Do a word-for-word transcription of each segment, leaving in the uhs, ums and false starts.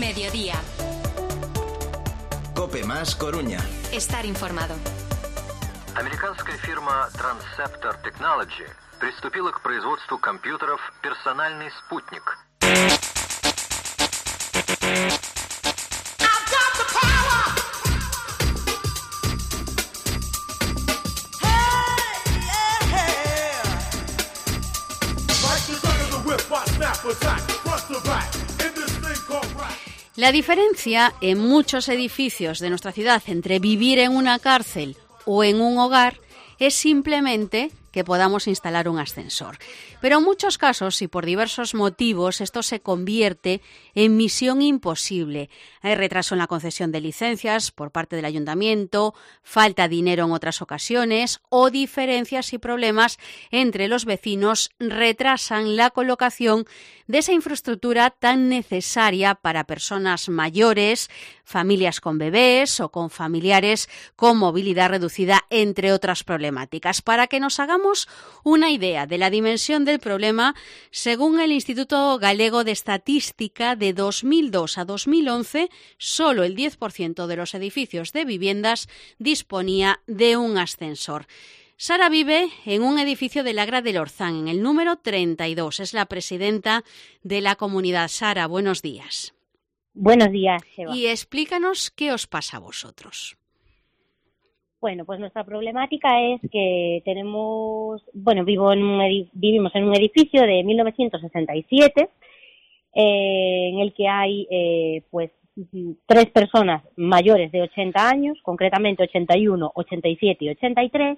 Mediodía. COPE más Coruña. Estar informado. Американская фирма Transceptor Technology приступила к производству компьютеров «Персональный спутник». La diferencia en muchos edificios de nuestra ciudad entre vivir en una cárcel o en un hogar es simplemente que podamos instalar un ascensor. Pero en muchos casos y por diversos motivos esto se convierte en misión imposible. Hay retraso en la concesión de licencias por parte del ayuntamiento, falta dinero en otras ocasiones o diferencias y problemas entre los vecinos retrasan la colocación de esa infraestructura tan necesaria para personas mayores, familias con bebés o con familiares con movilidad reducida, entre otras problemáticas. Para que nos hagamos una idea de la dimensión del problema, según el Instituto Galego de Estadística, de dos mil dos a dos mil once, solo el diez por ciento de los edificios de viviendas disponía de un ascensor. Sara vive en un edificio de Lagra del Orzán, en el número treinta y dos. Es la presidenta de la comunidad. Sara, buenos días. Buenos días, Eva. Y explícanos qué os pasa a vosotros. Bueno, pues nuestra problemática es que tenemos, bueno, vivo en un edi- vivimos en un edificio de mil novecientos sesenta y siete, eh, en el que hay, eh, pues, tres personas mayores de ochenta años, concretamente ochenta y uno, ochenta y siete y ochenta y tres,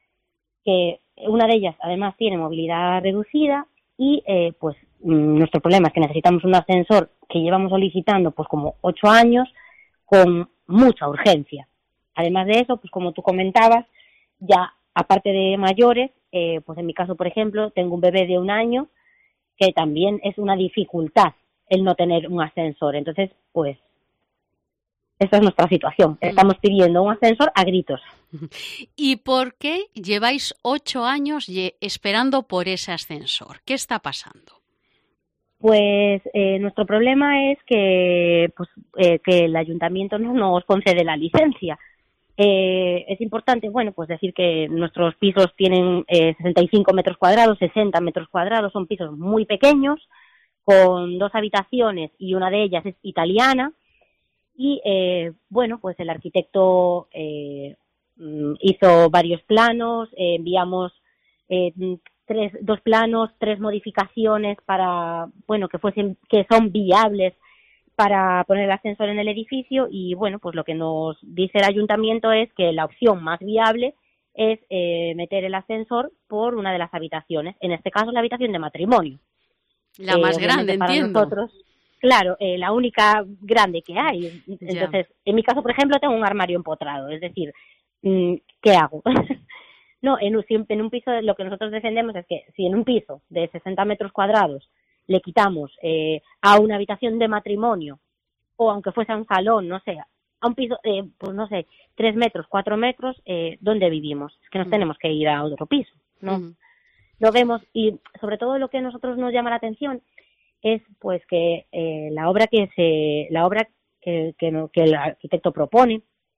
que una de ellas además tiene movilidad reducida y, eh, pues, nuestro problema es que necesitamos un ascensor que llevamos solicitando, pues, como ocho años, con mucha urgencia. Además de eso, pues como tú comentabas, ya aparte de mayores, eh, pues en mi caso, por ejemplo, tengo un bebé de un año que también es una dificultad el no tener un ascensor. Entonces, pues, esta es nuestra situación. Estamos pidiendo un ascensor a gritos. ¿Y por qué lleváis ocho años esperando por ese ascensor? ¿Qué está pasando? Pues eh, nuestro problema es que, pues, eh, que el ayuntamiento no nos concede la licencia. Eh, es importante, bueno, pues decir que nuestros pisos tienen eh, sesenta y cinco metros cuadrados, sesenta metros cuadrados, son pisos muy pequeños, con dos habitaciones y una de ellas es italiana. Y, eh, bueno, pues el arquitecto eh, hizo varios planos, eh, enviamos eh, tres, dos planos, tres modificaciones para, bueno, que fuesen, que son viables para poner el ascensor en el edificio y, bueno, pues lo que nos dice el ayuntamiento es que la opción más viable es eh, meter el ascensor por una de las habitaciones, en este caso la habitación de matrimonio. La más eh, grande, para entiendo. Nosotros, claro, eh, la única grande que hay. Entonces, ya. En mi caso, por ejemplo, tengo un armario empotrado, es decir, ¿qué hago? No, en un, en un piso, lo que nosotros defendemos es que si en un piso de sesenta metros cuadrados le quitamos eh, a una habitación de matrimonio, o aunque fuese a un salón, no sé, a un piso, eh, pues no sé, tres metros, cuatro metros, eh, ¿dónde vivimos? Es que nos mm. tenemos que ir a otro piso, ¿no? Mm. Lo vemos, y sobre todo lo que a nosotros nos llama la atención es, pues, que eh, la obra que se, la obra que, que, que el arquitecto propone,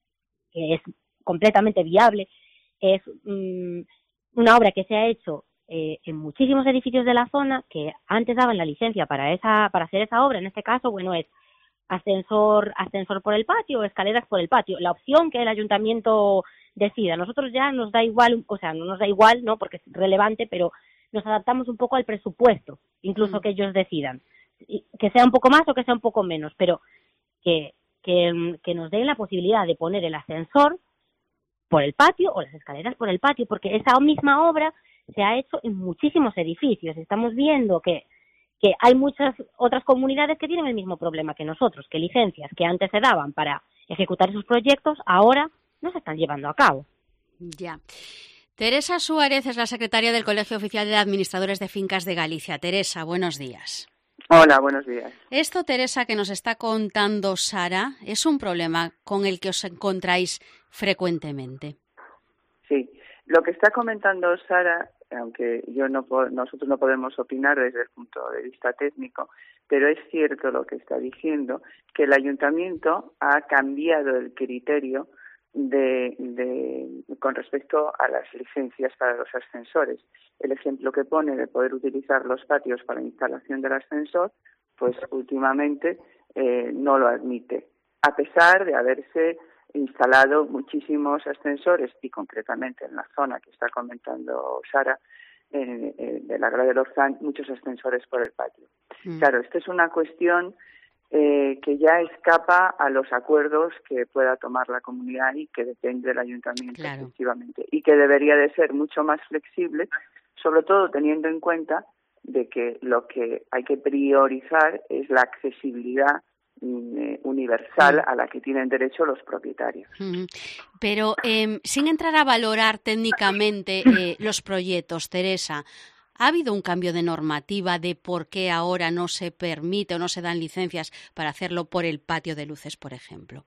que es completamente viable, es mm, una obra que se ha hecho Eh, en muchísimos edificios de la zona que antes daban la licencia para esa para hacer esa obra. En este caso, bueno, es ascensor ascensor por el patio o escaleras por el patio, la opción que el ayuntamiento decida. Nosotros ya nos da igual, o sea, no nos da igual, no, porque es relevante, pero nos adaptamos un poco al presupuesto, incluso mm. que ellos decidan, que sea un poco más o que sea un poco menos, pero que que, que nos den la posibilidad de poner el ascensor por el patio o las escaleras por el patio, porque esa misma obra se ha hecho en muchísimos edificios. Estamos viendo que, que hay muchas otras comunidades que tienen el mismo problema que nosotros, que licencias que antes se daban para ejecutar esos proyectos, ahora no se están llevando a cabo. Ya. Teresa Suárez es la secretaria del Colegio Oficial de Administradores de Fincas de Galicia. Teresa, buenos días. Hola, buenos días. Esto, Teresa, que nos está contando Sara, es un problema con el que os encontráis frecuentemente. Sí. Lo que está comentando Sara, aunque yo no nosotros no podemos opinar desde el punto de vista técnico, pero es cierto lo que está diciendo, que el ayuntamiento ha cambiado el criterio de, de, con respecto a las licencias para los ascensores. El ejemplo que pone de poder utilizar los patios para la instalación del ascensor, pues últimamente eh, no lo admite, a pesar de haberse instalado muchísimos ascensores, y concretamente en la zona que está comentando Sara, eh, eh, de la Grada del Orzán, muchos ascensores por el patio. Mm. Claro, esto es una cuestión eh, que ya escapa a los acuerdos que pueda tomar la comunidad y que depende del ayuntamiento, claro, efectivamente, y que debería de ser mucho más flexible, sobre todo teniendo en cuenta de que lo que hay que priorizar es la accesibilidad universal a la que tienen derecho los propietarios. Pero eh, sin entrar a valorar técnicamente eh, los proyectos, Teresa, ¿ha habido un cambio de normativa de por qué ahora no se permite o no se dan licencias para hacerlo por el patio de luces, por ejemplo?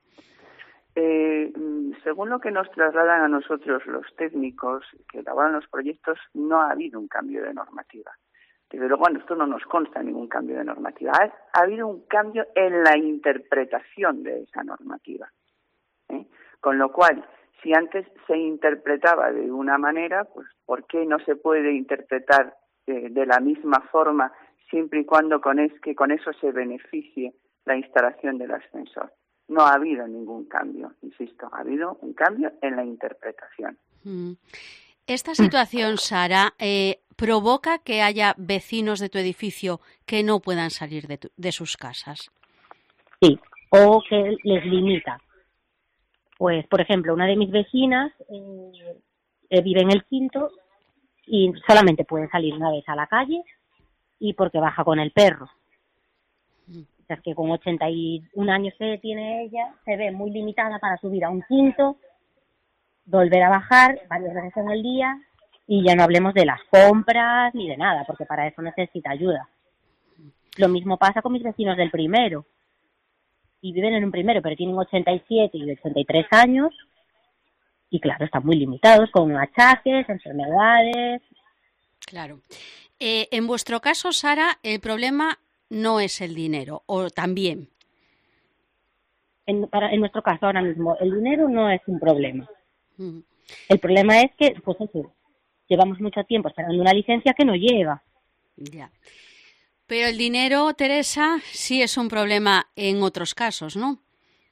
Eh, según lo que nos trasladan a nosotros los técnicos que elaboran los proyectos, no ha habido un cambio de normativa. Desde luego, bueno, esto no nos consta ningún cambio de normativa. Ha, ha habido un cambio en la interpretación de esa normativa. ¿eh? Con lo cual, si antes se interpretaba de una manera, pues ¿por qué no se puede interpretar eh, de la misma forma siempre y cuando con, es, que con eso se beneficie la instalación del ascensor? No ha habido ningún cambio, insisto, ha habido un cambio en la interpretación. Mm. Esta situación, Sara, eh, provoca que haya vecinos de tu edificio que no puedan salir de, tu, de sus casas. Sí, o que les limita. Pues, por ejemplo, una de mis vecinas eh, vive en el quinto y solamente puede salir una vez a la calle y porque baja con el perro. Mm. O sea, es que con ochenta y un años que tiene ella, se ve muy limitada para subir a un quinto, volver a bajar varias veces en el día, y ya no hablemos de las compras ni de nada, porque para eso necesita ayuda. Lo mismo pasa con mis vecinos del primero. Y viven en un primero, pero tienen ochenta y siete y ochenta y tres años, y claro, están muy limitados, con achaques, enfermedades. Claro. Eh, en vuestro caso, Sara, el problema no es el dinero, o también. En, para, en nuestro caso, ahora mismo, el dinero no es un problema. Uh-huh. El problema es que, pues eso, llevamos mucho tiempo esperando una licencia que no llega. Ya. Pero el dinero, Teresa, sí es un problema en otros casos, ¿no?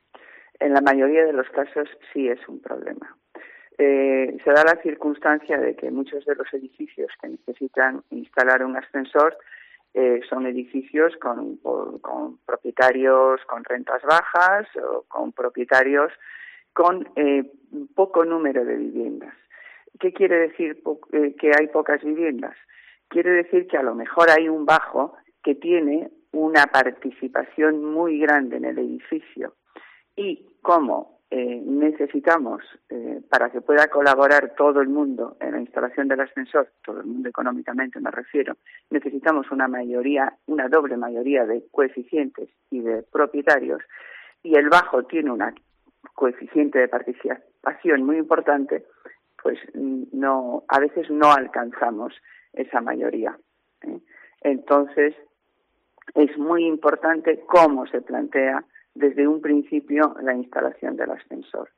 En la mayoría de los casos sí es un problema. Eh, se da la circunstancia de que muchos de los edificios que necesitan instalar un ascensor eh, son edificios con, por, con propietarios con rentas bajas o con propietarios con eh, poco número de viviendas. ¿Qué quiere decir po- eh, que hay pocas viviendas? Quiere decir que a lo mejor hay un bajo que tiene una participación muy grande en el edificio y como eh, necesitamos, eh, para que pueda colaborar todo el mundo en la instalación del ascensor, todo el mundo económicamente me refiero, necesitamos una mayoría, una doble mayoría de coeficientes y de propietarios, y el bajo tiene una coeficiente de participación muy importante, pues no, a veces no alcanzamos esa mayoría. ¿eh? Entonces, es muy importante cómo se plantea desde un principio la instalación del ascensor.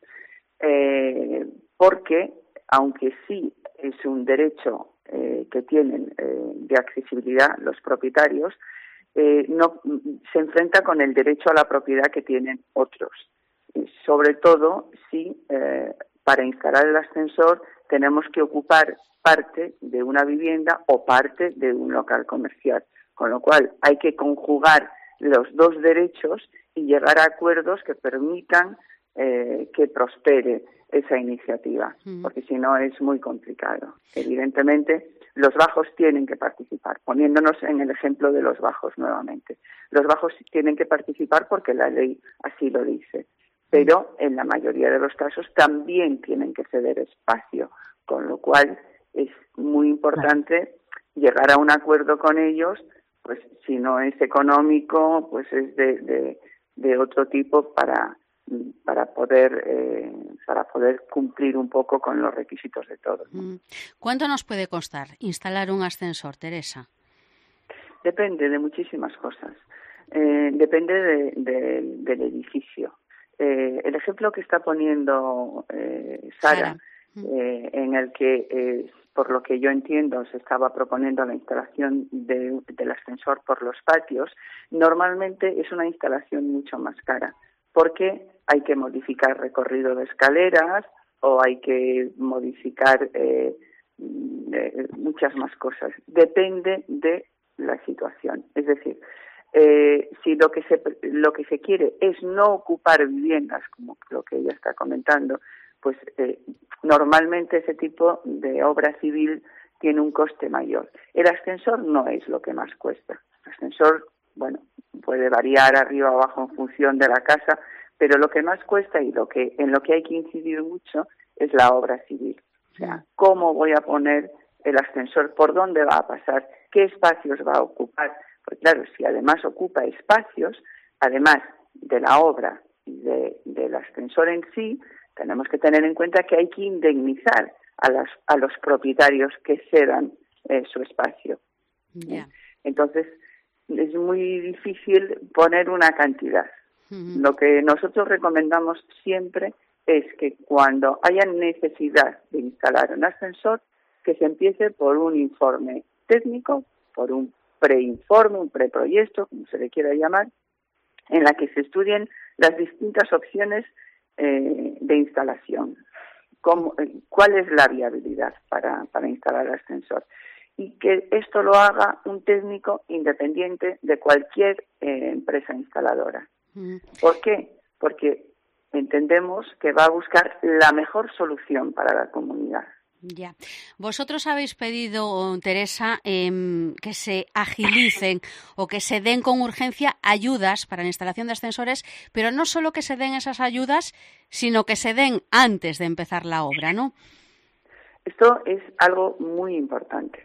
Eh, porque, aunque sí es un derecho eh, que tienen eh, de accesibilidad los propietarios, eh, no se enfrenta con el derecho a la propiedad que tienen otros. Y sobre todo si eh, para instalar el ascensor tenemos que ocupar parte de una vivienda o parte de un local comercial, con lo cual hay que conjugar los dos derechos y llegar a acuerdos que permitan eh, que prospere esa iniciativa, mm. porque si no es muy complicado. Evidentemente, los bajos tienen que participar, poniéndonos en el ejemplo de los bajos nuevamente. Los bajos tienen que participar porque la ley así lo dice, pero en la mayoría de los casos también tienen que ceder espacio, con lo cual es muy importante llegar a un acuerdo con ellos, pues si no es económico, pues es de, de, de otro tipo para para poder eh, para poder cumplir un poco con los requisitos de todos, ¿no? ¿Cuánto nos puede costar instalar un ascensor, Teresa? Depende de muchísimas cosas. Eh, depende de, de, del edificio. Eh, el ejemplo que está poniendo eh, Sara, eh, en el que, eh, por lo que yo entiendo, se estaba proponiendo la instalación de, del ascensor por los patios, normalmente es una instalación mucho más cara, porque hay que modificar recorrido de escaleras o hay que modificar eh, eh, muchas más cosas. Depende de la situación. Es decir, eh, si lo que se lo que se quiere es no ocupar viviendas, como lo que ella está comentando, pues eh, normalmente ese tipo de obra civil tiene un coste mayor. El ascensor no es lo que más cuesta. El ascensor, bueno, puede variar arriba o abajo en función de la casa, pero lo que más cuesta y lo que en lo que hay que incidir mucho es la obra civil. O sea, ¿cómo voy a poner el ascensor? ¿Por dónde va a pasar? ¿Qué espacios va a ocupar? Pues claro, si además ocupa espacios, además de la obra y de, del ascensor en sí, tenemos que tener en cuenta que hay que indemnizar a, las, a los propietarios que cedan eh, su espacio. Yeah. Entonces, es muy difícil poner una cantidad. Uh-huh. Lo que nosotros recomendamos siempre es que cuando haya necesidad de instalar un ascensor, que se empiece por un informe técnico, por un preinforme, un preproyecto, como se le quiera llamar, en la que se estudien las distintas opciones eh, de instalación. Cómo, ¿Cuál es la viabilidad para, para instalar el ascensor? Y que esto lo haga un técnico independiente de cualquier eh, empresa instaladora. Mm. ¿Por qué? Porque entendemos que va a buscar la mejor solución para la comunidad. Ya. Vosotros habéis pedido, Teresa, eh, que se agilicen o que se den con urgencia ayudas para la instalación de ascensores, pero no solo que se den esas ayudas, sino que se den antes de empezar la obra, ¿no? Esto es algo muy importante.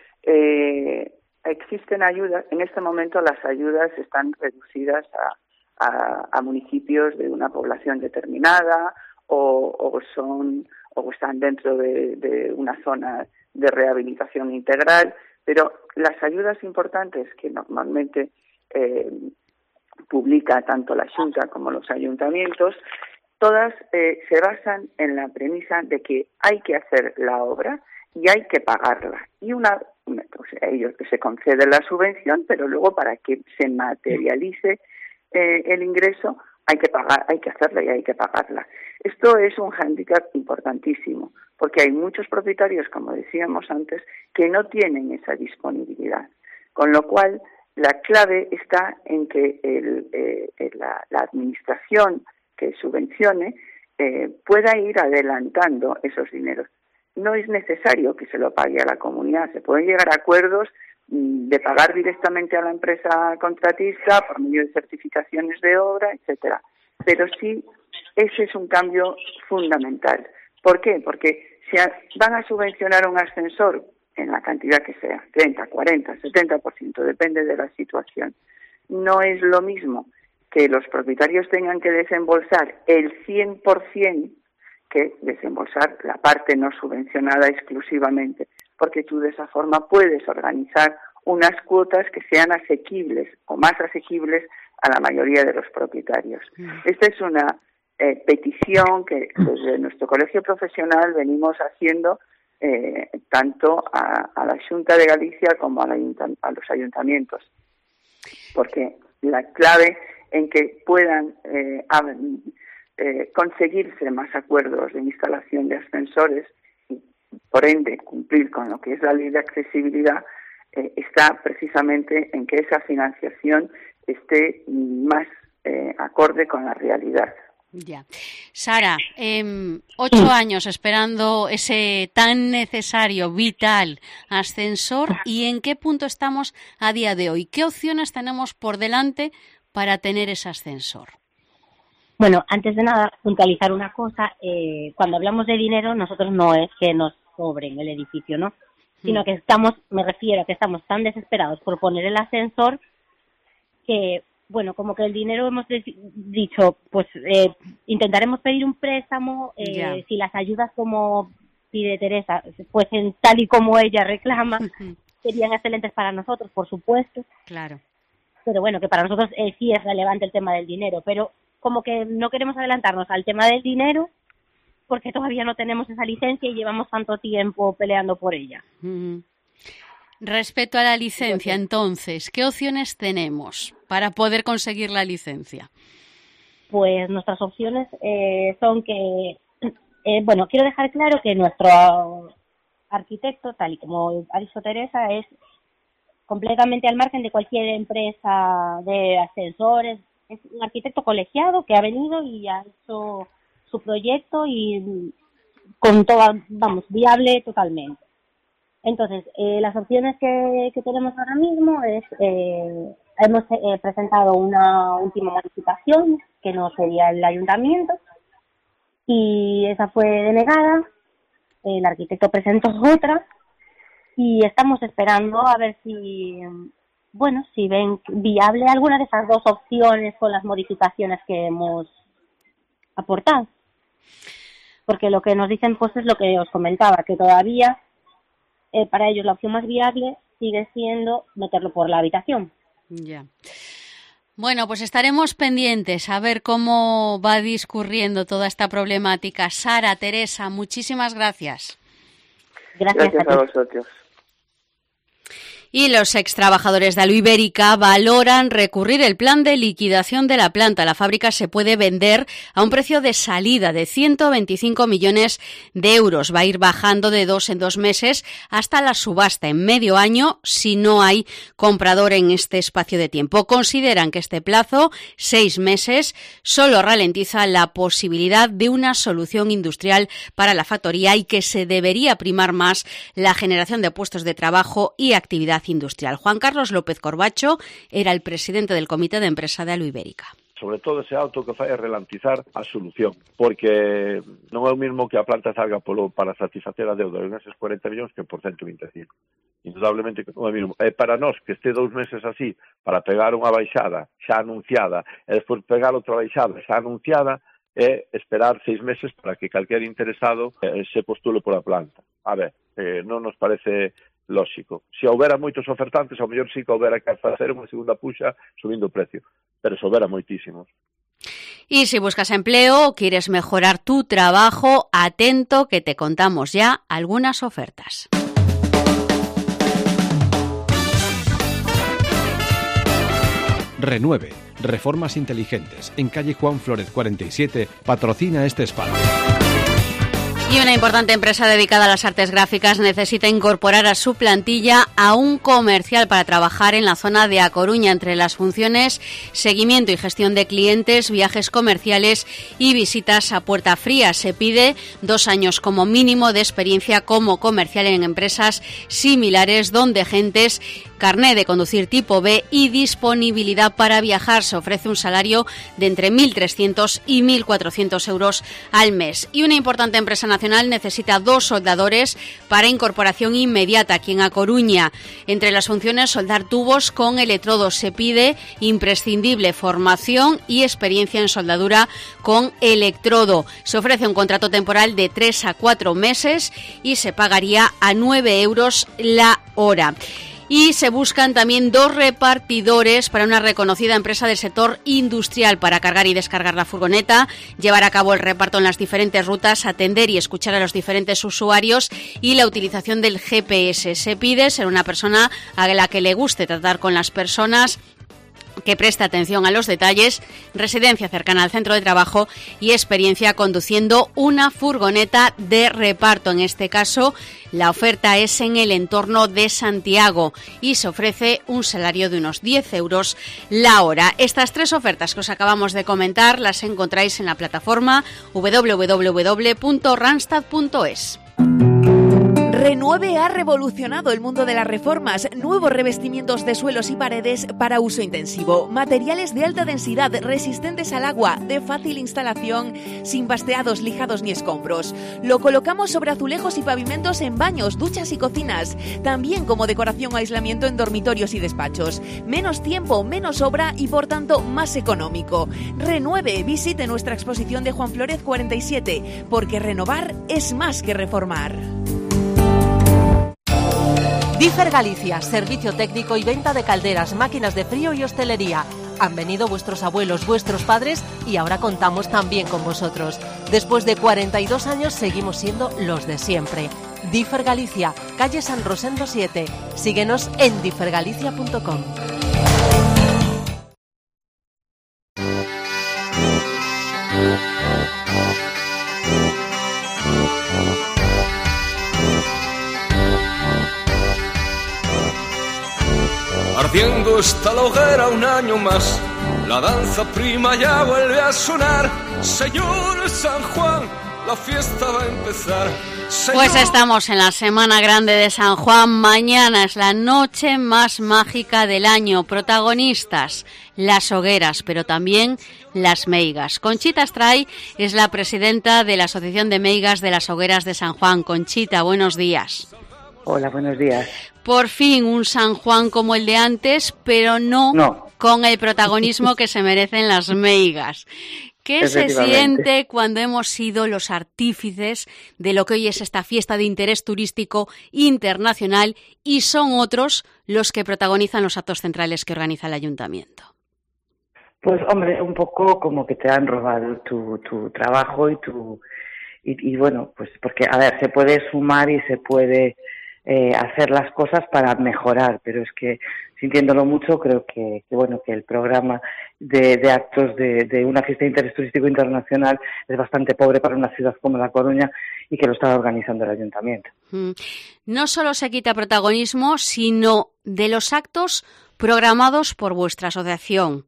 Eh, existen ayudas, en este momento las ayudas están reducidas a, a, a municipios de una población determinada o, o son o están dentro de, de una zona de rehabilitación integral, pero las ayudas importantes que normalmente eh, publica tanto la Xunta como los ayuntamientos, todas eh, se basan en la premisa de que hay que hacer la obra y hay que pagarla. Y una, pues a ellos que se concede la subvención, pero luego para que se materialice eh, el ingreso hay que pagar, hay que hacerla y hay que pagarla. Esto es un hándicap importantísimo, porque hay muchos propietarios, como decíamos antes, que no tienen esa disponibilidad. Con lo cual, la clave está en que el, eh, la, la administración que subvencione eh, pueda ir adelantando esos dineros. No es necesario que se lo pague a la comunidad, se pueden llegar a acuerdos de pagar directamente a la empresa contratista por medio de certificaciones de obra, etcétera. Pero sí, ese es un cambio fundamental. ¿Por qué? Porque si van a subvencionar un ascensor en la cantidad que sea, treinta, cuarenta, setenta por ciento, depende de la situación, no es lo mismo que los propietarios tengan que desembolsar el cien por ciento que desembolsar la parte no subvencionada exclusivamente, porque tú de esa forma puedes organizar unas cuotas que sean asequibles o más asequibles a la mayoría de los propietarios. Esta es una eh, petición que desde nuestro colegio profesional venimos haciendo eh, tanto a, a la Xunta de Galicia como a, la, a los ayuntamientos, porque la clave en que puedan eh, eh, conseguirse más acuerdos de instalación de ascensores y, por ende, cumplir con lo que es la ley de accesibilidad, eh, está precisamente en que esa financiación esté más eh, acorde con la realidad. Ya. Sara, eh, ocho años esperando ese tan necesario, vital ascensor, ¿y en qué punto estamos a día de hoy? ¿Qué opciones tenemos por delante para tener ese ascensor? Bueno, antes de nada, puntualizar una cosa. Eh, cuando hablamos de dinero, nosotros no es que nos sobren el edificio, ¿no? Sino que estamos, me refiero a que estamos tan desesperados por poner el ascensor que, bueno, como que el dinero hemos dicho, pues eh, intentaremos pedir un préstamo, eh, yeah. si las ayudas como pide Teresa fuesen tal y como ella reclama, uh-huh. serían excelentes para nosotros, por supuesto. Claro. pero bueno, que para nosotros eh, sí es relevante el tema del dinero, pero como que no queremos adelantarnos al tema del dinero porque todavía no tenemos esa licencia y llevamos tanto tiempo peleando por ella. Mm. Respecto a la licencia, entonces, ¿qué opciones tenemos para poder conseguir la licencia? Pues nuestras opciones eh, son que, eh, bueno, quiero dejar claro que nuestro arquitecto, tal y como ha dicho Teresa, es completamente al margen de cualquier empresa de ascensores. Es un arquitecto colegiado que ha venido y ha hecho su proyecto y con toda, vamos, viable totalmente. Entonces, eh, las opciones que, que tenemos ahora mismo es, eh, hemos eh, presentado una última modificación, que no sería el ayuntamiento, y esa fue denegada. El arquitecto presentó otra, y estamos esperando a ver si, bueno, si ven viable alguna de esas dos opciones con las modificaciones que hemos aportado. Porque lo que nos dicen, pues, es lo que os comentaba, que todavía Eh, para ellos la opción más viable sigue siendo meterlo por la habitación. Ya. Bueno, pues estaremos pendientes a ver cómo va discurriendo toda esta problemática. Sara, Teresa, muchísimas gracias. Gracias, gracias a, a vosotros. Y los extrabajadores de Aluibérica valoran recurrir el plan de liquidación de la planta. La fábrica se puede vender a un precio de salida de ciento veinticinco millones de euros. Va a ir bajando de dos en dos meses hasta la subasta en medio año si no hay comprador en este espacio de tiempo. Consideran que este plazo, seis meses, solo ralentiza la posibilidad de una solución industrial para la factoría y que se debería primar más la generación de puestos de trabajo y actividad industrial. Juan Carlos López Corbacho era el presidente del Comité de Empresa de Aluibérica. Sobre todo ese auto que fai é ralentizar a solución, porque non é o mismo que a planta salga polo para satisfacer a deuda de esos cuarenta millóns que por ciento vinte e cinco. Indudablemente que non é o mismo. É para nós que este dous meses así, para pegar unha baixada xa anunciada e despois pegar outra baixada xa anunciada, é esperar seis meses para que calquer interesado eh, se postule por a planta. A ver, eh, non nos parece lógico. Se houbera moitos ofertantes, ao mellor sí que houbera que facer unha segunda puxa subindo o precio, pero se houbera moitísimos. Y si buscas empleo o quieres mejorar tu trabajo, atento que te contamos ya algunas ofertas. Renueve, Reformas Inteligentes, en calle Juan Flórez cuarenta y siete, patrocina este espacio. Y una importante empresa dedicada a las artes gráficas necesita incorporar a su plantilla a un comercial para trabajar en la zona de A Coruña, entre las funciones seguimiento y gestión de clientes, viajes comerciales y visitas a puerta fría. Se pide dos años como mínimo de experiencia como comercial en empresas similares donde gentes, carné de conducir tipo B y disponibilidad para viajar. Se ofrece un salario de entre mil trescientos y mil cuatrocientos euros al mes. Y una importante empresa nacional necesita dos soldadores para incorporación inmediata aquí en A Coruña. Entre las funciones, soldar tubos con electrodos. Se pide imprescindible formación y experiencia en soldadura con electrodo. Se ofrece un contrato temporal de tres a cuatro meses y se pagaría a nueve euros la hora. Y se buscan también dos repartidores para una reconocida empresa del sector industrial para cargar y descargar la furgoneta, llevar a cabo el reparto en las diferentes rutas, atender y escuchar a los diferentes usuarios y la utilización del G P S. Se pide ser una persona a la que le guste tratar con las personas, que preste atención a los detalles, residencia cercana al centro de trabajo y experiencia conduciendo una furgoneta de reparto. En este caso, la oferta es en el entorno de Santiago y se ofrece un salario de unos diez euros la hora. Estas tres ofertas que os acabamos de comentar las encontráis en la plataforma doble u doble u doble u punto randstad punto es. Renueve ha revolucionado el mundo de las reformas. Nuevos revestimientos de suelos y paredes para uso intensivo. Materiales de alta densidad, resistentes al agua, de fácil instalación, sin basteados, lijados ni escombros. Lo colocamos sobre azulejos y pavimentos en baños, duchas y cocinas. También como decoración o aislamiento en dormitorios y despachos. Menos tiempo, menos obra y por tanto más económico. Renueve, visite nuestra exposición de Juan Flórez cuarenta y siete, porque renovar es más que reformar. Differ Galicia, servicio técnico y venta de calderas, máquinas de frío y hostelería. Han venido vuestros abuelos, vuestros padres y ahora contamos también con vosotros. Después de cuarenta y dos años seguimos siendo los de siempre. Differ Galicia, calle San Rosendo siete. Síguenos en differ galicia punto com. Ardiendo está la hoguera un año más, la danza prima ya vuelve a sonar. Señor San Juan, la fiesta va a empezar. Señor... Pues estamos en la Semana Grande de San Juan. Mañana es la noche más mágica del año. Protagonistas, las hogueras, pero también las meigas. Conchita Astray es la presidenta de la Asociación de Meigas de las Hogueras de San Juan. Conchita, buenos días. Hola, buenos días. Por fin un San Juan como el de antes, pero no, no. con el protagonismo que se merecen las meigas. ¿Qué se siente cuando hemos sido los artífices de lo que hoy es esta fiesta de interés turístico internacional y son otros los que protagonizan los actos centrales que organiza el Ayuntamiento? Pues, hombre, un poco como que te han robado tu, tu trabajo y tu... Y, y bueno, pues porque, a ver, se puede sumar y se puede... Eh, hacer las cosas para mejorar, pero es que sintiéndolo mucho creo que, que bueno que el programa de, de actos de, de una fiesta de interés turístico internacional es bastante pobre para una ciudad como La Coruña y que lo está organizando el Ayuntamiento. No solo se quita protagonismo, sino de los actos programados por vuestra asociación,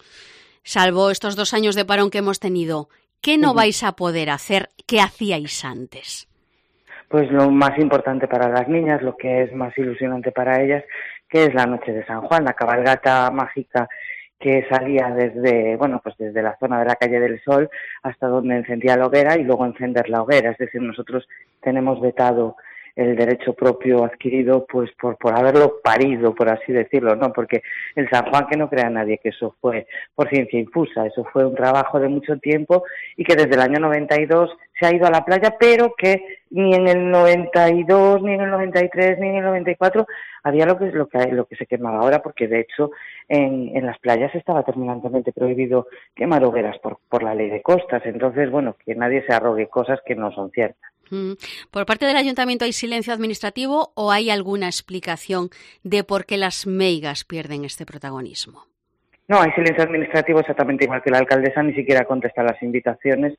salvo estos dos años de parón que hemos tenido. ¿Qué no uh-huh. vais a poder hacer que hacíais antes? Pues lo más importante para las niñas, lo que es más ilusionante para ellas, que es la noche de San Juan, la cabalgata mágica que salía desde, bueno, pues desde la zona de la calle del Sol hasta donde encendía la hoguera y luego encender la hoguera. Es decir, nosotros tenemos vetado el derecho propio adquirido pues por, por haberlo parido, por así decirlo, ¿no? Porque el San Juan, que no crea nadie que eso fue por ciencia infusa, eso fue un trabajo de mucho tiempo y que desde el año noventa y dos se ha ido a la playa, pero que ni en el noventa y dos, ni en el noventa y tres, ni en el noventa y cuatro había lo que, lo que, lo que se quemaba ahora, porque de hecho en, en las playas estaba terminantemente prohibido quemar hogueras por, por la ley de costas. Entonces, bueno, que nadie se arrogue cosas que no son ciertas. ¿Por parte del Ayuntamiento hay silencio administrativo o hay alguna explicación de por qué las meigas pierden este protagonismo? No, hay silencio administrativo exactamente igual que la alcaldesa, ni siquiera contesta las invitaciones,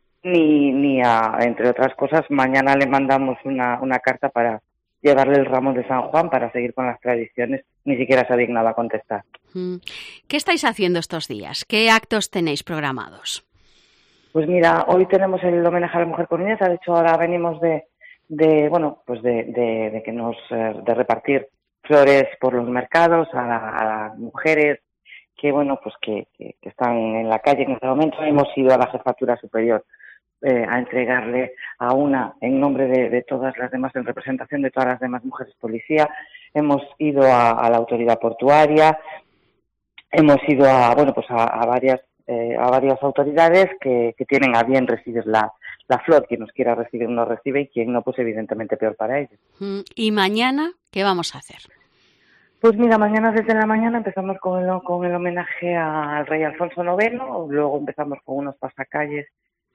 ni, ni a, entre otras cosas, mañana le mandamos una, una carta para llevarle el ramo de San Juan para seguir con las tradiciones, ni siquiera se ha dignado a contestar. ¿Qué estáis haciendo estos días? ¿Qué actos tenéis programados? Pues mira, hoy tenemos el homenaje a la mujer coruñesa. De hecho, ahora venimos de, de bueno, pues de, de, de que nos, de repartir flores por los mercados a, la, a las mujeres que, bueno, pues que, que, que están en la calle en este momento. Hemos ido a la Jefatura Superior eh, a entregarle a una, en nombre de, de todas las demás, en representación de todas las demás mujeres policía. Hemos ido a, a la autoridad portuaria, hemos ido a, bueno, pues a, a varias Eh, a varias autoridades que, que tienen a bien recibir la, la flor. Quien nos quiera recibir nos recibe y quien no, pues evidentemente peor para ellos. ¿Y mañana qué vamos a hacer? Pues mira, mañana desde la mañana empezamos con el, con el homenaje al rey Alfonso noveno, luego empezamos con unos pasacalles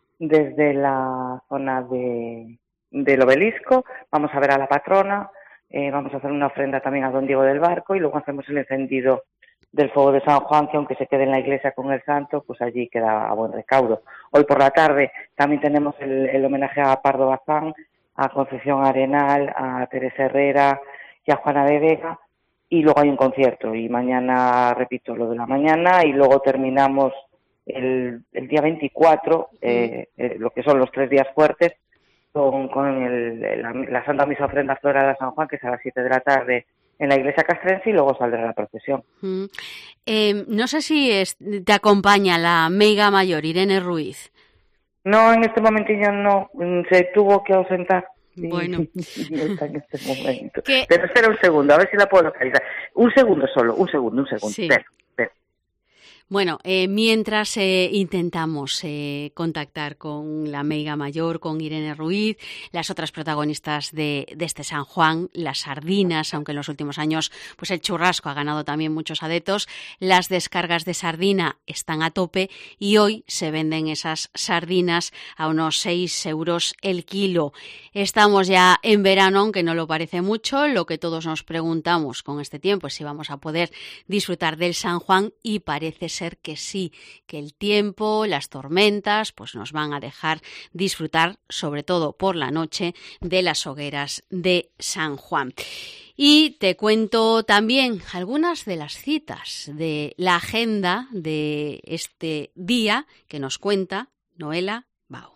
desde la zona de, del obelisco, vamos a ver a la patrona, eh, vamos a hacer una ofrenda también a don Diego del Barco y luego hacemos el encendido del fuego de San Juan, que aunque se quede en la iglesia con el santo, pues allí queda a buen recaudo. Hoy por la tarde también tenemos el, el homenaje a Pardo Bazán, a Concepción Arenal, a Teresa Herrera y a Juana de Vega, y luego hay un concierto, y mañana, repito, lo de la mañana, y luego terminamos el, el día veinticuatro, eh, eh, lo que son los tres días fuertes, con, con el, la, la Santa Misa Ofrenda Floral a San Juan, que es a las siete de la tarde, en la iglesia castrense, y luego saldrá la procesión. Mm. Eh, no sé si es, te acompaña la meiga mayor, Irene Ruiz. No, en este momentillo no, se tuvo que ausentar. Bueno. No está en este momento. ¿Qué? Pero espera un segundo, a ver si la puedo localizar. Un segundo solo, un segundo, un segundo. Sí. Espera, espera. Bueno, eh, mientras eh, intentamos eh, contactar con la meiga mayor, con Irene Ruiz, las otras protagonistas de, de este San Juan, las sardinas, aunque en los últimos años pues el churrasco ha ganado también muchos adeptos, las descargas de sardina están a tope y hoy se venden esas sardinas a unos seis euros el kilo. Estamos ya en verano, aunque no lo parece mucho, lo que todos nos preguntamos con este tiempo es si vamos a poder disfrutar del San Juan y parece ser ser que sí, que el tiempo, las tormentas, pues nos van a dejar disfrutar, sobre todo por la noche, de las hogueras de San Juan. Y te cuento también algunas de las citas de la agenda de este día que nos cuenta Noela Bao.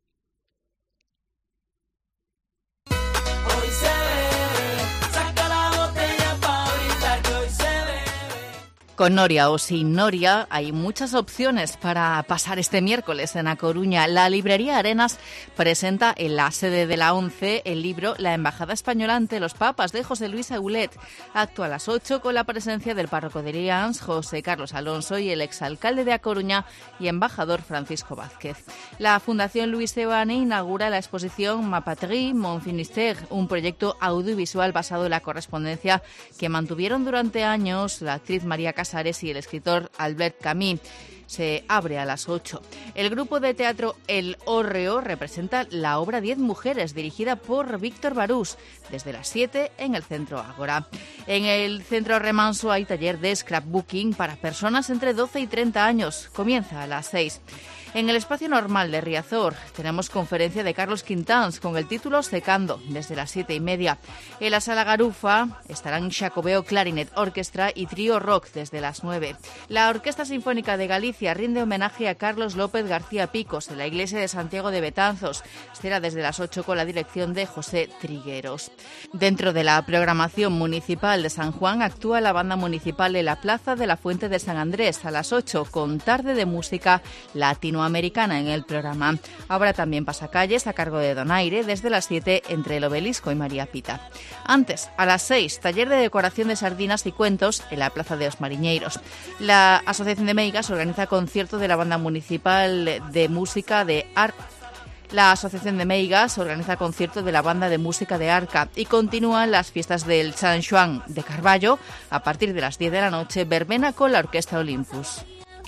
Con noria o sin noria hay muchas opciones para pasar este miércoles en A Coruña. La librería Arenas presenta en la sede de la ONCE el libro La Embajada Española ante los Papas de José Luis Aulet. Actúa a las ocho con la presencia del párroco de Lians, José Carlos Alonso, y el exalcalde de A Coruña y embajador Francisco Vázquez. La Fundación Luis Seoane inaugura la exposición Ma Patrie, Mon Finistère, un proyecto audiovisual basado en la correspondencia que mantuvieron durante años la actriz María Casares y el escritor Albert Camus. Se abre a las ocho. El grupo de teatro El Hórreo representa la obra Diez Mujeres, dirigida por Víctor Barús, desde las siete en el Centro Ágora. En el Centro Remanso hay taller de scrapbooking para personas entre doce y treinta años. Comienza a las seis. En el espacio normal de Riazor tenemos conferencia de Carlos Quintans con el título Secando, desde las siete y media. En la Sala Garufa estarán Xacobeo Clarinet Orchestra y Trío Rock desde las nueve. La Orquesta Sinfónica de Galicia rinde homenaje a Carlos López García Picos en la iglesia de Santiago de Betanzos. Será desde las ocho con la dirección de José Trigueros. Dentro de la programación municipal de San Juan actúa la banda municipal en la Plaza de la Fuente de San Andrés a las ocho con tarde de música latinoamericana en el programa. Habrá también pasacalles a cargo de Donaire desde las siete entre el Obelisco y María Pita. Antes, a las seis, taller de decoración de sardinas y cuentos en la Plaza de los Mariñeiros. La Asociación de Meigas organiza concierto de la Banda Municipal de Música de Ar La Asociación de Meigas organiza concierto de la Banda de Música de Arca y continúan las fiestas del San Xoán de Carballo a partir de las diez de la noche, verbena con la Orquesta Olympus.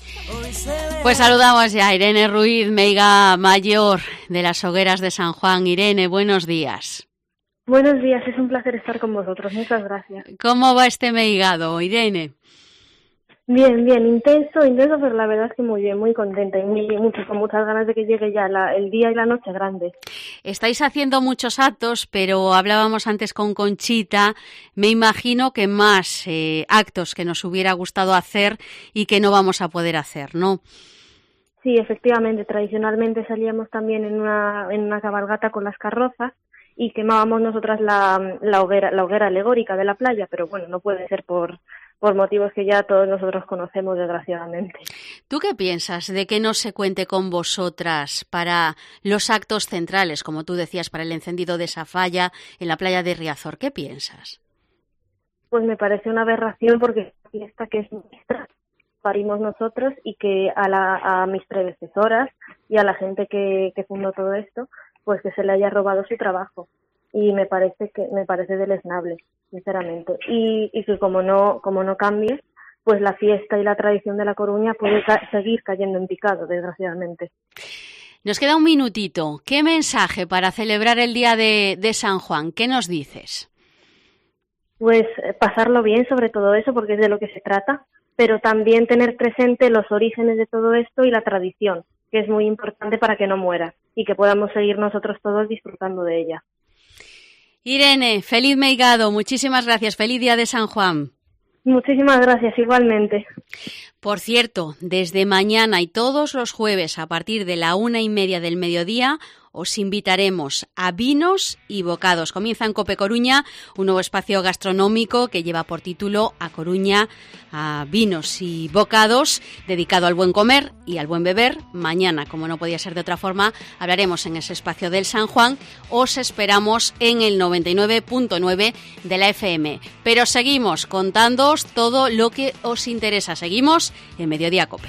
Pues saludamos ya a Irene Ruiz, meiga mayor de las hogueras de San Juan. Irene, buenos días. Buenos días, es un placer estar con vosotros, muchas gracias. ¿Cómo va este meigado, Irene? Bien, bien, intenso, intenso, pero la verdad es que muy bien, muy contenta y muy, mucho, con muchas ganas de que llegue ya la, el día y la noche grande. Estáis haciendo muchos actos, pero hablábamos antes con Conchita, me imagino que más eh, actos que nos hubiera gustado hacer y que no vamos a poder hacer, ¿no? Sí, efectivamente, tradicionalmente salíamos también en una, en una cabalgata con las carrozas y quemábamos nosotras la, la hoguera, la hoguera alegórica de la playa, pero bueno, no puede ser por... por motivos que ya todos nosotros conocemos, desgraciadamente. ¿Tú qué piensas de que no se cuente con vosotras para los actos centrales, como tú decías, para el encendido de esa falla en la playa de Riazor? ¿Qué piensas? Pues me parece una aberración porque es una fiesta que es nuestra, parimos nosotros y que a, la, a mis predecesoras y a la gente que, que fundó todo esto, pues que se le haya robado su trabajo. Y me parece que me parece deleznable, sinceramente, y, y que como no como no cambie, pues la fiesta y la tradición de La Coruña puede ca- seguir cayendo en picado, desgraciadamente. Nos queda un minutito. ¿Qué mensaje para celebrar el día de, de San Juan? ¿Qué nos dices? Pues eh, pasarlo bien, sobre todo eso, porque es de lo que se trata, pero también tener presente los orígenes de todo esto y la tradición, que es muy importante para que no muera y que podamos seguir nosotros todos disfrutando de ella. Irene, feliz meigado, muchísimas gracias, feliz día de San Juan. Muchísimas gracias, igualmente. Por cierto, desde mañana y todos los jueves a partir de la una y media del mediodía os invitaremos a vinos y bocados. Comienza en Cope Coruña un nuevo espacio gastronómico que lleva por título A Coruña, a vinos y bocados, dedicado al buen comer y al buen beber. Mañana, como no podía ser de otra forma, hablaremos en ese espacio del San Juan. Os esperamos en el noventa y nueve punto nueve de la F M. Pero seguimos contándoos todo lo que os interesa. Seguimos en Mediodía Cope.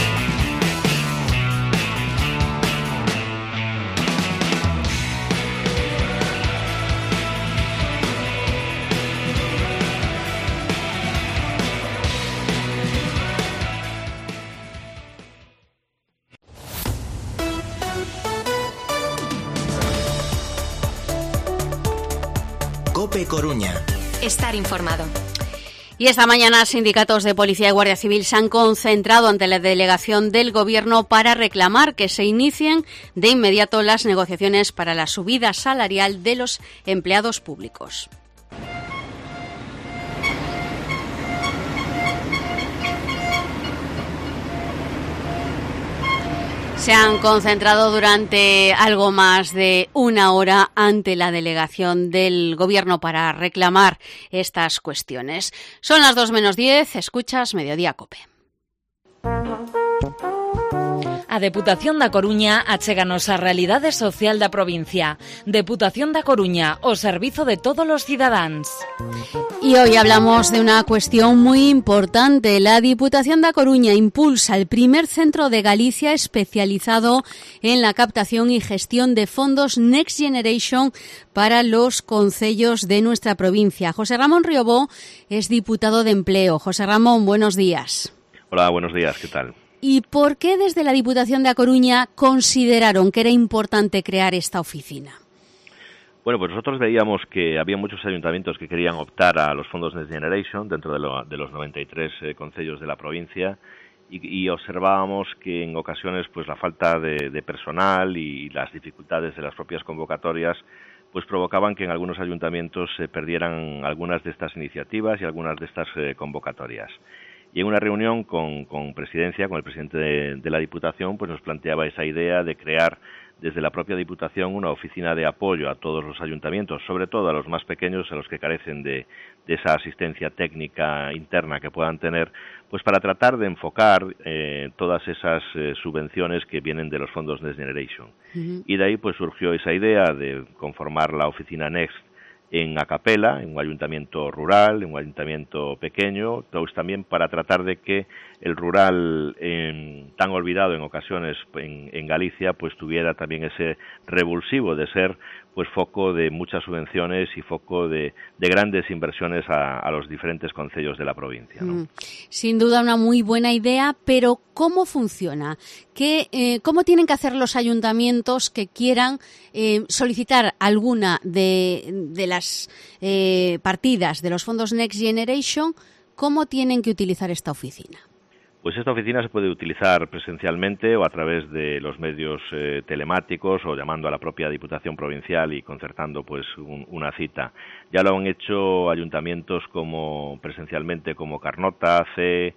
Cope Coruña. Estar informado. Y esta mañana sindicatos de Policía y Guardia Civil se han concentrado ante la delegación del Gobierno para reclamar que se inicien de inmediato las negociaciones para la subida salarial de los empleados públicos. Se han concentrado durante algo más de una hora ante la delegación del Gobierno para reclamar estas cuestiones. Son las dos menos diez, escuchas Mediodía Cope. A Deputación da Coruña achéganos a realidade social da provincia. Deputación da Coruña, o servizo de todos los cidadáns. Y hoy hablamos de una cuestión muy importante. La Diputación da Coruña impulsa el primer centro de Galicia especializado en la captación y gestión de fondos Next Generation para los concellos de nuestra provincia. José Ramón Riobó es diputado de Empleo. José Ramón, buenos días. Hola, buenos días, ¿qué tal? ¿Y por qué desde la Diputación de A Coruña consideraron que era importante crear esta oficina? Bueno, pues nosotros veíamos que había muchos ayuntamientos que querían optar a los fondos Next Generation dentro de, lo, de los noventa y tres eh, concellos de la provincia y, y observábamos que en ocasiones pues la falta de, de personal y las dificultades de las propias convocatorias pues provocaban que en algunos ayuntamientos se perdieran algunas de estas iniciativas y algunas de estas eh, convocatorias. Y en una reunión con, con Presidencia, con el presidente de, de la Diputación, pues nos planteaba esa idea de crear desde la propia Diputación una oficina de apoyo a todos los ayuntamientos, sobre todo a los más pequeños, a los que carecen de, de esa asistencia técnica interna que puedan tener, pues para tratar de enfocar eh, todas esas eh, subvenciones que vienen de los fondos Next Generation. Uh-huh. Y de ahí pues surgió esa idea de conformar la oficina Next en Acapela, en un ayuntamiento rural, en un ayuntamiento pequeño, pues también para tratar de que el rural, eh, tan olvidado en ocasiones en, en Galicia, pues tuviera también ese revulsivo de ser pues foco de muchas subvenciones y foco de, de grandes inversiones a, a los diferentes concellos de la provincia, ¿no? Mm, sin duda una muy buena idea, pero ¿cómo funciona? ¿Qué, eh, ¿Cómo tienen que hacer los ayuntamientos que quieran eh, solicitar alguna de, de las eh, partidas de los fondos Next Generation? ¿Cómo tienen que utilizar esta oficina? Pues esta oficina se puede utilizar presencialmente o a través de los medios eh, telemáticos o llamando a la propia Diputación Provincial y concertando pues un, una cita. Ya lo han hecho ayuntamientos como presencialmente como Carnota, C,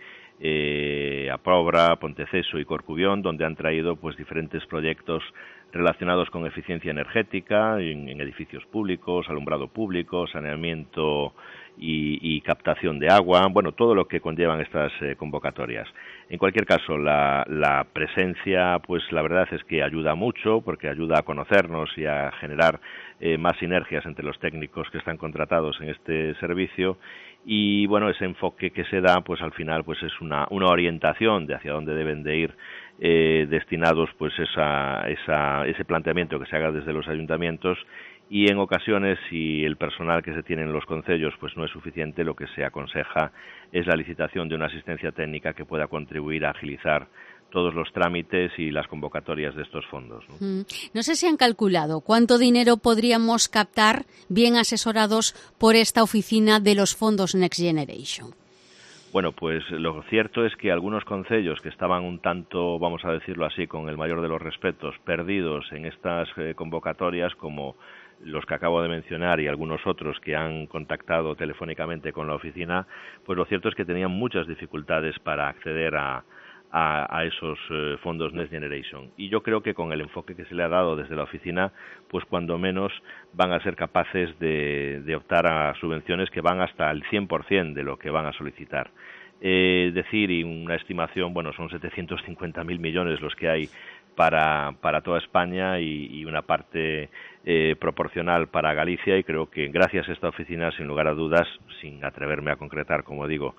eh, Apobra, Ponteceso y Corcubión, donde han traído pues diferentes proyectos relacionados con eficiencia energética en, en edificios públicos, alumbrado público, saneamiento y, y captación de agua, bueno, todo lo que conllevan estas eh, convocatorias. En cualquier caso, la, la presencia, pues la verdad es que ayuda mucho, porque ayuda a conocernos y a generar eh, más sinergias entre los técnicos que están contratados en este servicio. Y bueno, ese enfoque que se da, pues al final, pues es una, una orientación de hacia dónde deben de ir eh, destinados, pues esa, esa, ese planteamiento que se haga desde los ayuntamientos. Y en ocasiones, si el personal que se tiene en los concellos pues no es suficiente, lo que se aconseja es la licitación de una asistencia técnica que pueda contribuir a agilizar todos los trámites y las convocatorias de estos fondos, ¿no? Mm. No sé si han calculado cuánto dinero podríamos captar bien asesorados por esta oficina de los fondos Next Generation. Bueno, pues lo cierto es que algunos concellos que estaban un tanto, vamos a decirlo así, con el mayor de los respetos, perdidos en estas eh, convocatorias, como los que acabo de mencionar y algunos otros que han contactado telefónicamente con la oficina, pues lo cierto es que tenían muchas dificultades para acceder a, a, a esos eh, fondos Next Generation. Y yo creo que con el enfoque que se le ha dado desde la oficina, pues cuando menos van a ser capaces de, de optar a subvenciones que van hasta el cien por ciento de lo que van a solicitar. Eh, decir, y una estimación, bueno, son setecientos cincuenta mil millones los que hay para, para toda España y, y una parte eh, proporcional para Galicia, y creo que gracias a esta oficina, sin lugar a dudas, sin atreverme a concretar, como digo,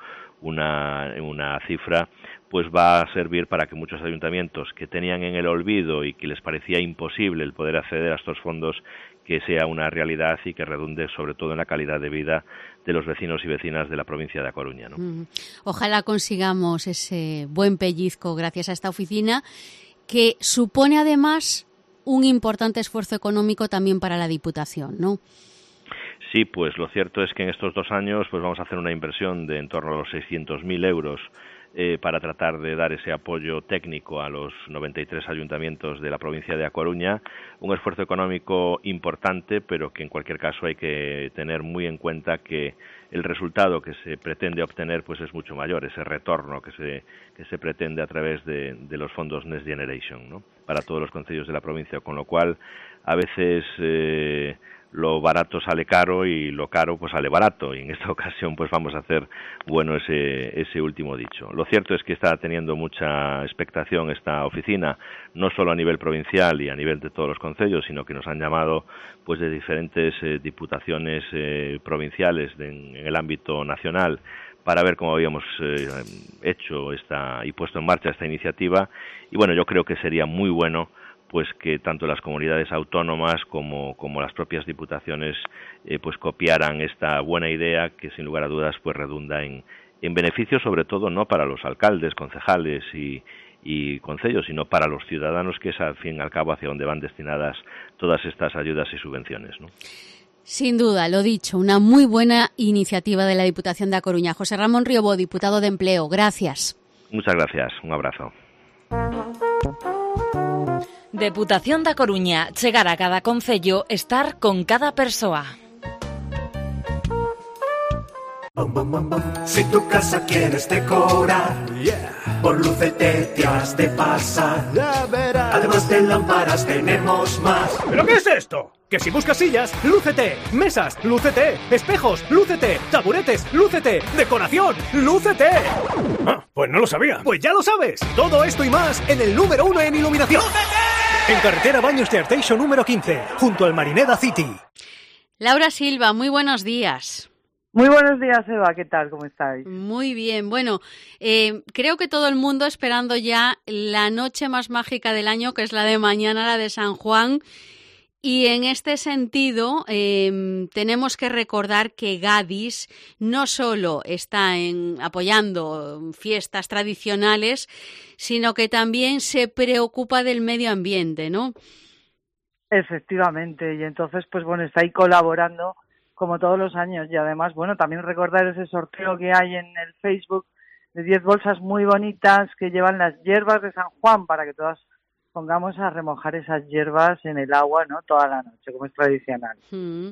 una, una cifra, pues va a servir para que muchos ayuntamientos que tenían en el olvido y que les parecía imposible el poder acceder a estos fondos, que sea una realidad y que redunde sobre todo en la calidad de vida de los vecinos y vecinas de la provincia de A Coruña, ¿no? Mm. Ojalá consigamos ese buen pellizco gracias a esta oficina, que supone además un importante esfuerzo económico también para la Diputación, ¿no? Sí, pues lo cierto es que en estos dos años pues vamos a hacer una inversión de en torno a los seiscientos mil euros eh, para tratar de dar ese apoyo técnico a los noventa y tres ayuntamientos de la provincia de A Coruña. Un esfuerzo económico importante, pero que en cualquier caso hay que tener muy en cuenta que el resultado que se pretende obtener pues es mucho mayor, ese retorno que se que se pretende a través de, de los fondos Next Generation, ¿no?, para todos los concellos de la provincia, con lo cual a veces eh, lo barato sale caro y lo caro pues sale barato, y en esta ocasión pues vamos a hacer bueno ese ese último dicho. Lo cierto es que está teniendo mucha expectación esta oficina, no solo a nivel provincial y a nivel de todos los concellos, sino que nos han llamado pues de diferentes eh, diputaciones eh, provinciales de, en, en el ámbito nacional, para ver cómo habíamos eh, hecho esta y puesto en marcha esta iniciativa. Y bueno, yo creo que sería muy bueno pues que tanto las comunidades autónomas como, como las propias diputaciones eh, pues copiaran esta buena idea, que sin lugar a dudas pues redunda en, en beneficio, sobre todo no para los alcaldes, concejales y, y concellos, sino para los ciudadanos, que es al fin y al cabo hacia donde van destinadas todas estas ayudas y subvenciones, ¿no? Sin duda, lo dicho, una muy buena iniciativa de la Diputación de A Coruña. José Ramón Riobó, diputado de Empleo, gracias. Muchas gracias, un abrazo. Deputación da Coruña, chegar a cada concello, estar con cada persoa. Si tu casa quieres decorar, yeah, por Lucete te has de pasar. Ya verás. Además de lámparas tenemos más. ¿Pero qué es esto? Que si buscas sillas, Lúcete. Mesas, Lúcete. Espejos, Lúcete. Taburetes, Lúcete. Decoración, Lúcete. Ah, pues no lo sabía. Pues ya lo sabes. Todo esto y más en el número uno en iluminación. ¡Lúcete! En carretera Baños de Arteixo número quince, junto al Marineda City. Laura Silva, muy buenos días. Muy buenos días, Eva, ¿qué tal? ¿Cómo estáis? Muy bien, bueno, eh, creo que todo el mundo esperando ya la noche más mágica del año, que es la de mañana, la de San Juan, y en este sentido eh, tenemos que recordar que Gadis no solo está en, apoyando fiestas tradicionales, sino que también se preocupa del medio ambiente, ¿no? Efectivamente, y entonces, pues bueno, está ahí colaborando como todos los años, y además, bueno, también recordar ese sorteo que hay en el Facebook de diez bolsas muy bonitas que llevan las hierbas de San Juan, para que todas pongamos a remojar esas hierbas en el agua, ¿no?, toda la noche, como es tradicional. Mm.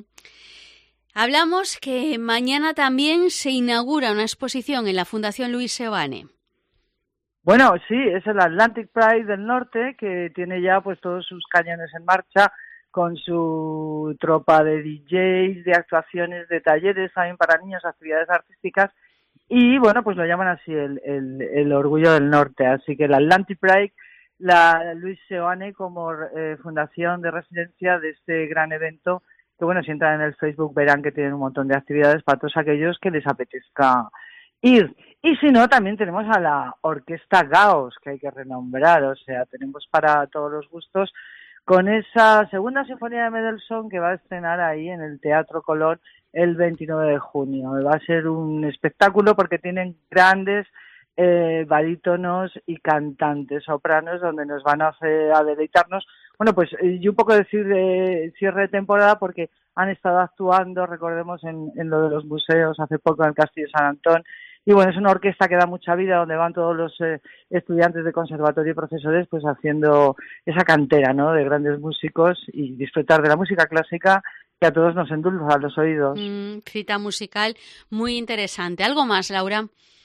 Hablamos que mañana también se inaugura una exposición en la Fundación Luis Seoane. Bueno, sí, es el Atlantic Pride del Norte, que tiene ya pues todos sus cañones en marcha, con su tropa de D Js, de actuaciones, de talleres también para niños, actividades artísticas, y bueno, pues lo llaman así el, el, el Orgullo del Norte. Así que el Atlantic Pride, la Luis Seoane como eh, fundación de residencia de este gran evento, que bueno, si entran en el Facebook verán que tienen un montón de actividades para todos aquellos que les apetezca ir. Y si no, también tenemos a la Orquesta Gaos, que hay que renombrar, o sea, tenemos para todos los gustos, con esa segunda sinfonía de Mendelssohn que va a estrenar ahí en el Teatro Colón el veintinueve de junio. Va a ser un espectáculo porque tienen grandes eh, barítonos y cantantes sopranos donde nos van a hacer a deleitarnos. Bueno, pues y un poco decir de cierre de temporada, porque han estado actuando, recordemos, en, en lo de los museos hace poco en el Castillo de San Antón. Y bueno, es una orquesta que da mucha vida, donde van todos los eh, estudiantes de conservatorio y profesores pues haciendo esa cantera, ¿no?, de grandes músicos, y disfrutar de la música clásica que a todos nos endulza los oídos. Mm, cita musical muy interesante. ¿Algo más, Laura?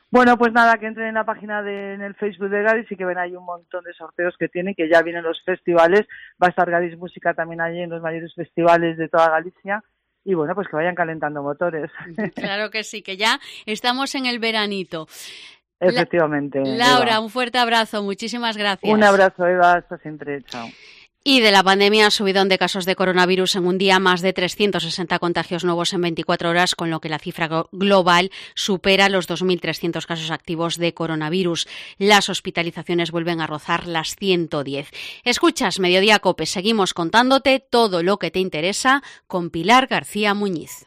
Bueno, pues nada, que entren en la página de, en el Facebook de Gadis y que ven ahí un montón de sorteos que tienen, que ya vienen los festivales. Va a estar Gadis Música también allí en los mayores festivales de toda Galicia. Y bueno, pues que vayan calentando motores. Claro que sí, que ya estamos en el veranito. Efectivamente. La, Laura, Eva. Un fuerte abrazo, muchísimas gracias. Un abrazo, Eva, hasta siempre, chao. Y de la pandemia, subidón de casos de coronavirus en un día, más de trescientos sesenta contagios nuevos en veinticuatro horas, con lo que la cifra global supera los dos mil trescientos casos activos de coronavirus. Las hospitalizaciones vuelven a rozar las ciento diez. Escuchas Mediodía COPE, seguimos contándote todo lo que te interesa con Pilar García Muñiz.